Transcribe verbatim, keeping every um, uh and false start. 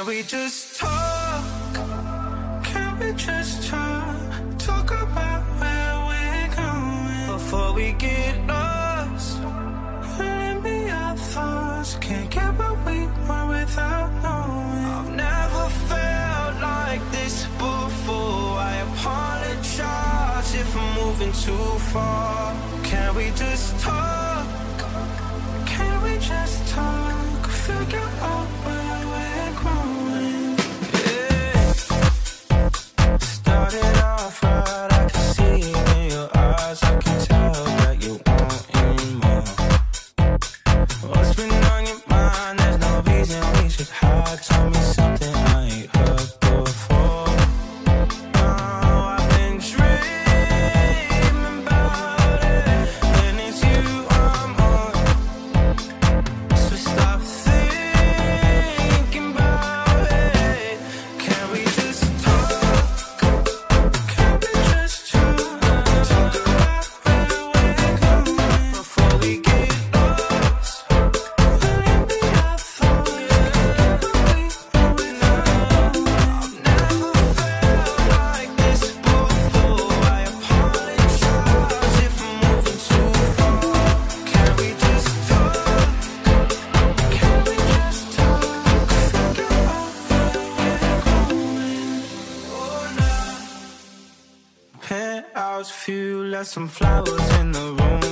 Can we just talk? Can we just talk? Talk about where we're going before we get lost. Let me our thoughts. Can't get what we want without knowing. I've never felt like this before. I apologize if I'm moving too far. Can we just talk? Can we just talk? Figure out where we're growing. Yeah. Started off right, I can see it in your eyes. I can tell that you want more. What's been on your mind? There's no reason we should hide. Tell me something I ain't heard before. Oh, I've been dreaming about it, and it's you I'm on. So stop thinking about it. Can we just talk? Can we just talk? Talk about where we're going before we get lost. Let me our thoughts. Get what we want without knowing. I've never felt like this before. I apologize if I'm moving too far. Can we just talk? Can we just talk? Figure out where we're going. Oh, no. Penthouse view, left some flowers in the room.